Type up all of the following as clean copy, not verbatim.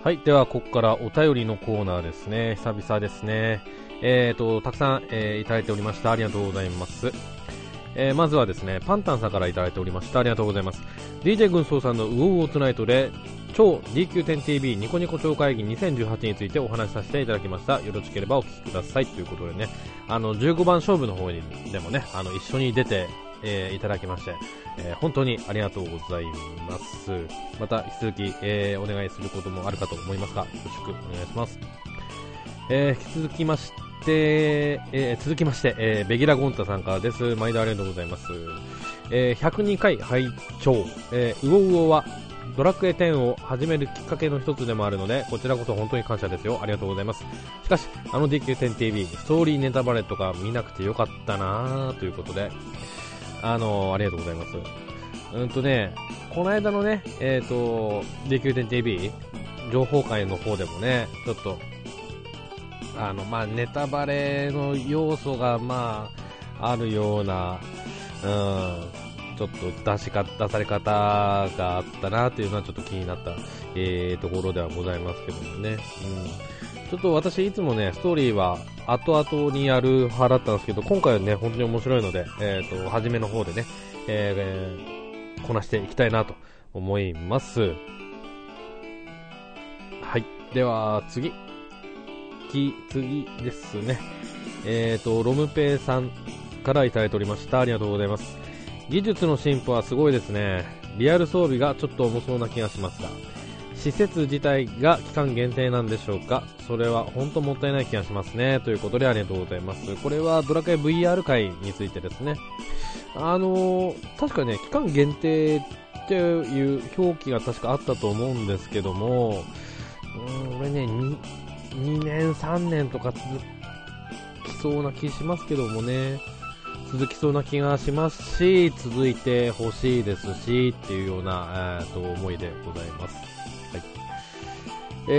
はい、ではここからお便りのコーナーですね。久々ですね。たくさん、いただいておりました。ありがとうございます。まずはですね、パンタンさんからいただいておりました。ありがとうございます。DJ 軍曹さんのウォウオートナイトで超 DQ10TV ニコニコ超会議2018についてお話しさせていただきました。よろしければお聞きくださいということでね、15番勝負の方にでもね、一緒に出て、いただきまして、本当にありがとうございます。また引き続き、お願いすることもあるかと思いますが、よろしくお願いします。引き続きまして、ベギラゴンタさんからです。毎度ありがとうございます。102回拝聴、ウオウオはドラクエ10を始めるきっかけの一つでもあるので、こちらこそ本当に感謝ですよ。ありがとうございます。しかし、DQ10TV、ストーリーネタバレとか見なくてよかったなぁということで、ありがとうございます。この間のね、DQ10TV 情報会の方でもね、ちょっとネタバレの要素があるような、ちょっと出され方があったなというのはちょっと気になった、ところではございますけどもね。ちょっと私いつもね、ストーリーは後々にやる派だったんですけど、今回はね、本当に面白いので、初めの方でね、こなしていきたいなと思います。はい。では、次ですね。ロムペイさんからいただいておりました。ありがとうございます。技術の進歩はすごいですね。リアル装備がちょっと重そうな気がしますが、施設自体が期間限定なんでしょうか。それは本当もったいない気がしますね。ということでありがとうございます。これはドラクエ VR 会についてですね。確かね、期間限定っていう表記が確かあったと思うんですけども、俺ね、2年3年とか続きそうな気しますけどもね、続きそうな気がしますし、続いてほしいですしっていうような、思いでございます。はい。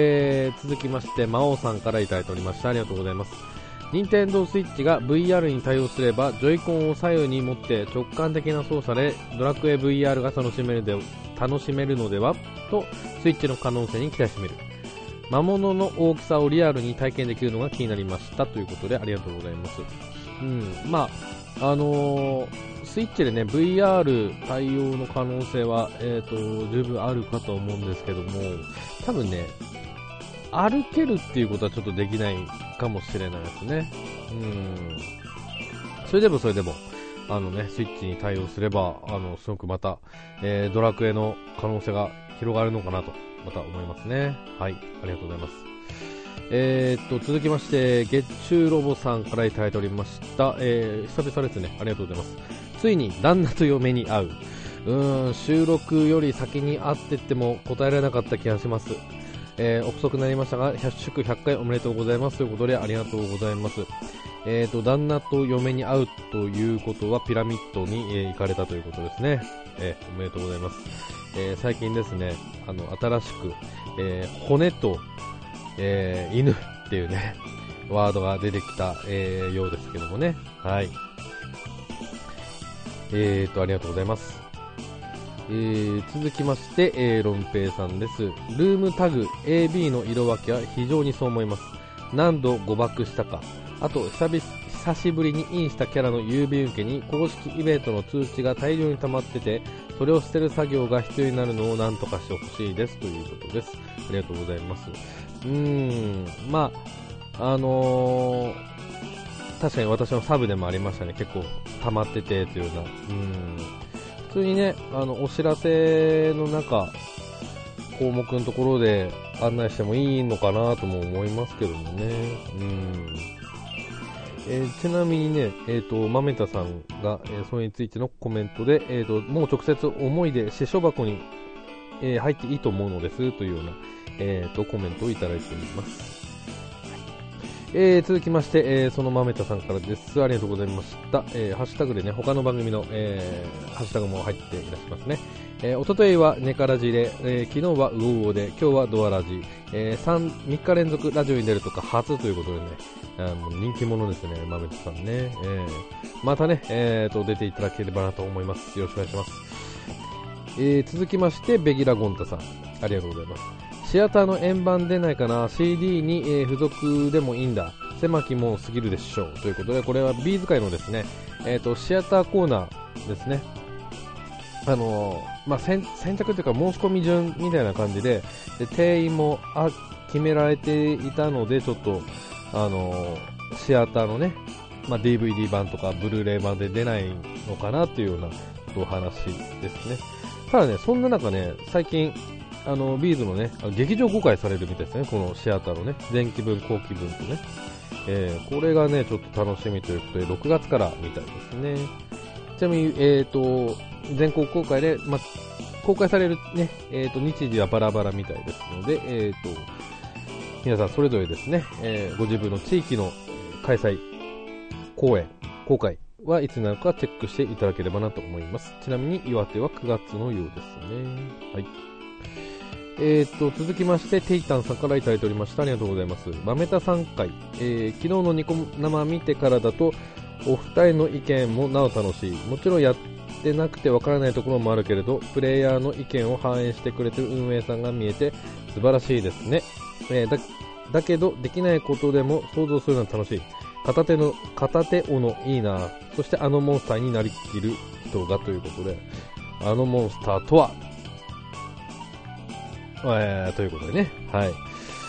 続きまして魔王さんからいただいておりました。ありがとうございます。任天堂スイッチが VR に対応すればジョイコンを左右に持って直感的な操作でドラクエ VR が楽しめるのではとスイッチの可能性に期待してみる。魔物の大きさをリアルに体験できるのが気になりましたということでありがとうございます。スイッチでね VR 対応の可能性は、十分あるかと思うんですけども、多分ね歩けるっていうことはちょっとできないかもしれないですね。それでもスイッチに対応すればすごくまた、ドラクエの可能性が広がるのかなとまた思いますね。はい、ありがとうございます。続きまして月中ロボさんからいただいておりました。久々ですね。ありがとうございます。ついに旦那と嫁に会う。収録より先に会ってっても答えられなかった気がします。憶測になりましたが祝100回おめでとうございますということでありがとうございます。旦那と嫁に会うということはピラミッドに、行かれたということですね。おめでとうございます。最近ですね、新しく、骨と、犬っていうねワードが出てきた、ようですけどもね。はい。ありがとうございます。続きまして、ロンペイさんです。ルームタグ AB の色分けは非常にそう思います。何度誤爆したか、あと久しぶりにインしたキャラの郵便受けに公式イベントの通知が大量に溜まってて、それを捨てる作業が必要になるのを何とかしてほしいですということです。ありがとうございます。確かに私のサブでもありましたね。結構溜まっててというような。普通にね、お知らせの項目のところで案内してもいいのかなとも思いますけどもね。ちなみにね、まめたさんが、それについてのコメントで、もう直接思いで支所箱に、入っていいと思うのですというような、コメントをいただいております。続きまして、そのまめたさんからです。ありがとうございました。ハッシュタグでね、他の番組の、ハッシュタグも入っていらっしゃいますね。おとといはネカラジで、昨日はウオウオで、今日はドアラジ、3日連続ラジオに出るとか初ということでね、もう人気者ですね、まめたさんね。またね、出ていただければなと思います。よろしくお願いします。続きましてベギラゴンタさん、 ありがとうございます。シアターの円盤出ないかな、 CD に、付属でもいいんだ、狭きもんすぎるでしょうということで、これはビーズ界のですね、シアターコーナーですね。先着というか申し込み順みたいな感じで、定員も決められていたので、ちょっとシアターのね、DVD 版とかブルーレイ版で出ないのかなというようなお話ですね。ただね、そんな中ね、最近ビーズのね、劇場公開されるみたいですね、このシアターのね、前期分後期分とね、これがねちょっと楽しみということで6月からみたいですね。ちなみに全国公開で、公開されるね、日時はバラバラみたいですので、皆さんそれぞれですね、ご自分の地域の開催公演公開はいつなのかチェックしていただければなと思います。ちなみに岩手は9月のようですね。はい。続きましてテイタンさんからいただいておりました。ありがとうございます。マメタ3回、昨日のニコ生見てからだとお二人の意見もなお楽しい。もちろんやってなくてわからないところもあるけれど、プレイヤーの意見を反映してくれてる運営さんが見えて素晴らしいですね。だけどできないことでも想像するのは楽しい。片手斧のいいな。そしてモンスターになりきる人がということで、モンスターとは、ということでね、はい。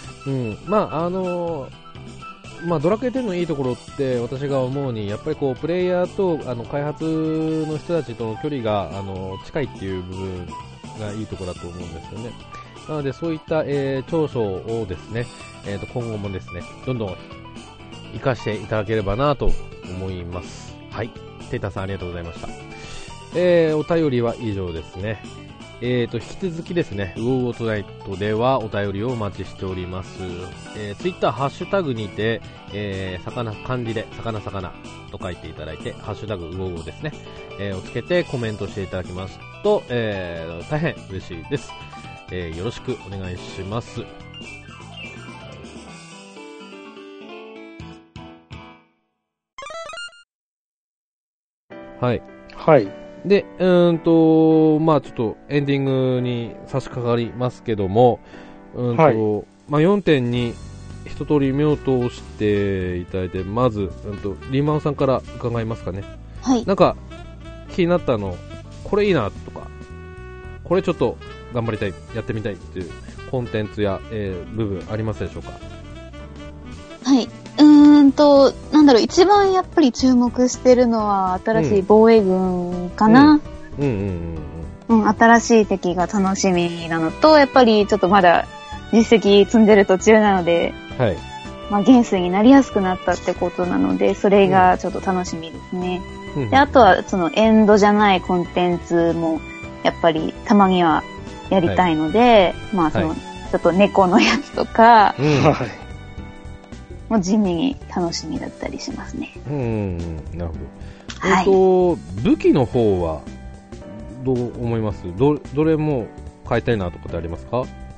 ドラクエ10のいいところって私が思うに、やっぱりこうプレイヤーと開発の人たちとの距離が近いっていう部分がいいところだと思うんですよね。なのでそういった、長所をですね、今後もですね、どんどん活かしていただければなと思います。はい。テータさんありがとうございました。お便りは以上ですね。引き続きですね、ウォーウォートナイトではお便りをお待ちしております。ツイッターハッシュタグにて、漢字で魚と書いていただいて、ハッシュタグウォーウォーですね、をつけてコメントしていただきますと、大変嬉しいです。よろしくお願いします。はい。 はい。 で、ちょっとエンディングに差し掛かりますけども、4点に一通り目を通していただいて、まず、リンマオさんから伺いますかね。 はい。 なんか、気になったの、これいいなとか、これちょっと頑張りたい、やってみたいっていうコンテンツや、部分ありますでしょうか。 はい。一番やっぱり注目してるのは新しい防衛軍かな。新しい敵が楽しみなのと、やっぱりちょっとまだ実績積んでる途中なので、 はい。 元帥になりやすくなったってことなので、それがちょっと楽しみですね。で、あとはそのエンドじゃないコンテンツもやっぱりたまにはやりたいので、ちょっと猫のやつとか、もう地味に楽しみだったりしますね。 なるほど。武器の方はどう思います？どれも変えたいなとかってありますか？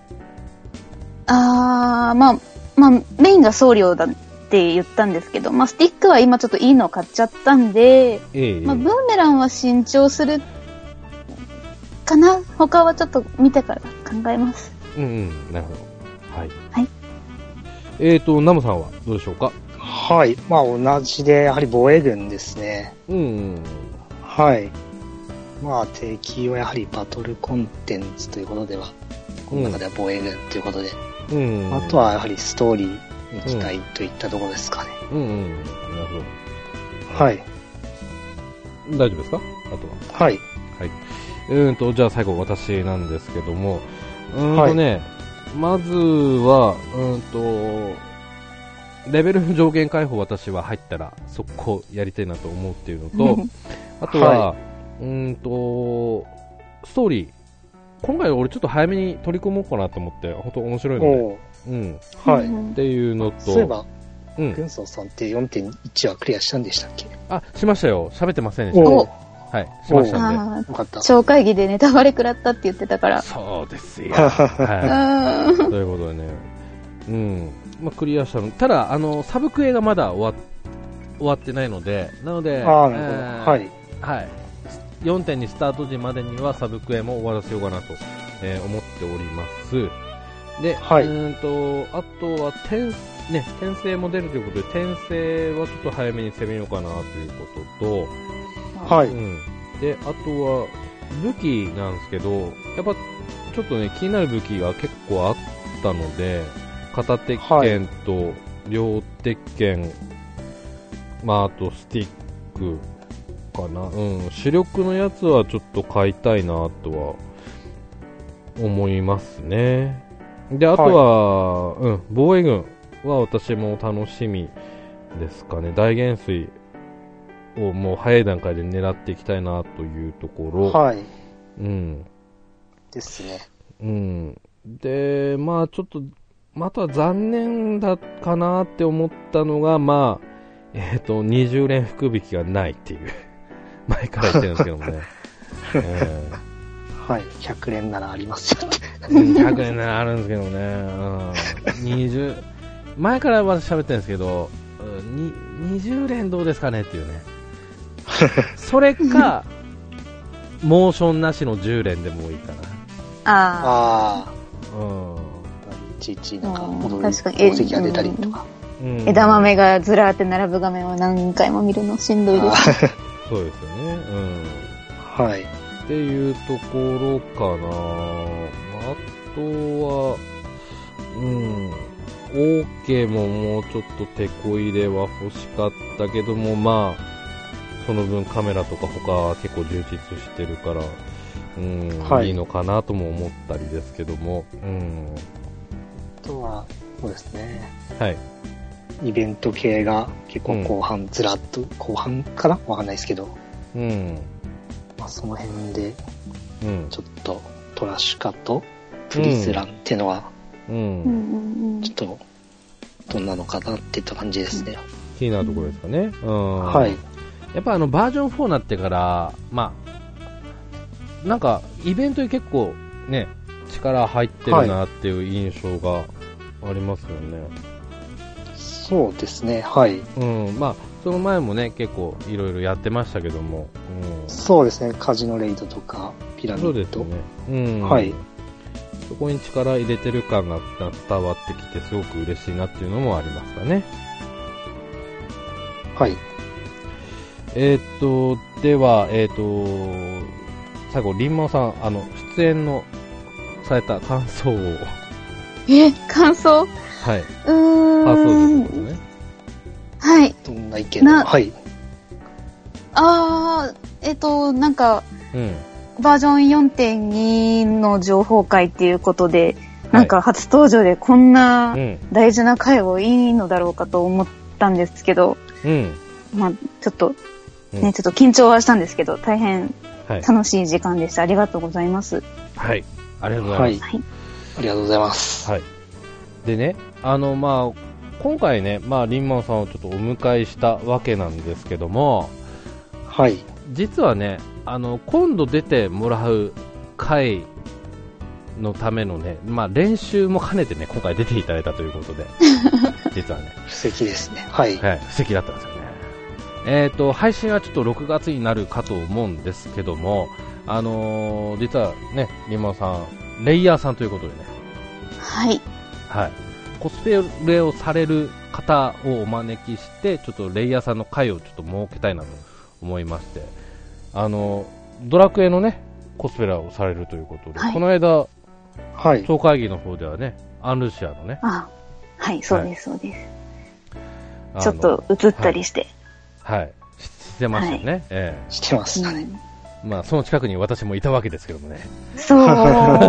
メインが僧侶だって言ったんですけど、スティックは今ちょっといいの買っちゃったんで、ブーメランは新調するかな。他はちょっと見てから考えます。 なるほど。はい。ナムさんはどうでしょうか？ はい。同じで、やはり防衛軍ですね。はい。敵はやはりバトルコンテンツということでは、この中では防衛軍ということで、あとはやはりストーリーに期待といったところですかね。 なるほど。 はい。 大丈夫ですか？あとは。はい。じゃあ最後私なんですけども、まずは、レベル上限解放私は入ったら速攻やりたいなと思うっていうのと、あとは、ストーリー。今回俺ちょっと早めに取り込もうかなと思って、本当面白いので。っていうのと。 そういえば、軍曹さんって 4.1 はクリアしたんでしたっけ？ しましたよ。喋ってませんでしたね。はい、しましたんで。 超会議でネタバレ食らったって言ってたから。 そうですよ。はい。ということでね。クリアしたの。ただ、サブクエがまだ終わってないので、なので、4.2 スタート時までにはサブクエも終わらせようかなと思っております。で、 はい、 あとは転生も出るということで、転生はちょっと早めに攻めようかなということと、 はい。 で、あとは武器なんですけど、やっぱちょっとね、気になる武器が結構あったので、片鉄拳と両鉄拳、あとスティックかな。主力のやつはちょっと買いたいなとは思いますね。で、あとは、防衛軍は私も楽しみですかね。大元帥をもう早い段階で狙っていきたいなというところ。 はい。ですね。で、ちょっと、また残念だかなって思ったのが、20連福引きがないっていう。前から言ってるんですけどもね。 はい、100連ならありますよね。 100連ならあるんですけどね。前から私喋ってるんですけど、20連どうですかねっていうね。それか、モーションなしの10連でもいいかな。 いちいちなんか戻る宝石が出たりとか。 枝豆がずらーって並ぶ画面を何回も見るのしんどいです。 そうですよね。 はい。 っていうところかな。あとは、OK ももうちょっと手こ入れは欲しかったけども、その分カメラとか他は結構充実してるから、いいのかなとも思ったりですけども、 あとは、そうですね。 はい。 イベント系が結構後半、ずらっと、後半かなわかんないですけど。その辺で、ちょっとトラッシュカとプリズランっていうのは、ちょっと、どんなのかなっていった感じですね。 気になるところですかね。 はい。 やっぱバージョン4になってから、なんか、イベントに結構ね、力入ってるなっていう印象がありますよね。 そうですね、はい。 その前もね、結構いろいろやってましたけども。 そうですね、カジノレイドとか、ピラミッド。そうですね。はい。そこに力入れてる感が伝わってきて、すごく嬉しいなっていうのもありますかね。 はい。 では、最後、リンマオさん、出演のされた感想を。 感想？ はい。そうですね。 はい。どんな意見？はい。 なんか、バージョン 4.2 の情報会っていうことで、なんか初登場でこんな大事な回をいいのだろうかと思ったんですけど、ちょっと緊張はしたんですけど、大変楽しい時間でした。ありがとうございます。 はい。ありがとうございます。 ありがとうございます。 はい。でね、今回ね、リンマンさんをちょっとお迎えしたわけなんですけども、 はい。 実はね、今度出てもらう回のためのね、練習も兼ねてね、今回出ていただいたということで、実はね。 布石ですね。はい。 はい、布石だったんですよね。配信はちょっと6月になるかと思うんですけども、実はね、リンマンさん、レイヤーさんということでね。 はい。 はい。コスプレをされる方をお招きして、ちょっとレイヤーさんの会をちょっと設けたいなと思いまして、ドラクエのね、コスプレをされるということで、この間、総会議の方ではね、アンルシアのね。 はい、そうです、そうです。ちょっと映ったりして。 はい。してましたよね。 してましたね。 その近くに私もいたわけですけどもね。 そう。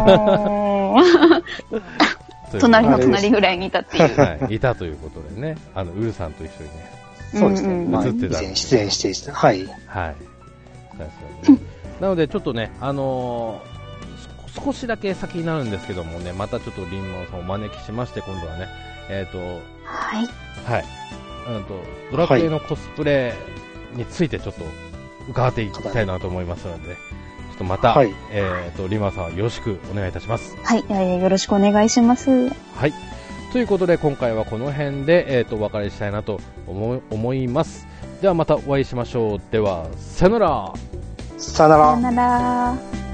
隣の隣ぐらいにいたっていう。 はい、いたということでね、ウルさんと一緒にね。 そうですね。 映ってた。 出演して、はい。 はい。なので、ちょっとね、少しだけ先になるんですけどもね、またちょっとリンマンさんをお招きしまして、今度はね、 はい。 はい。ドラクエのコスプレについてちょっと伺っていきたいなと思いますので、ちょっとまた、リンマンさんよろしくお願いいたします。 はい、よろしくお願いします。 はい。ということで、今回はこの辺で、お別れしたいなと思います。ではまたお会いしましょう。では、さよなら。 さよなら。 さよなら。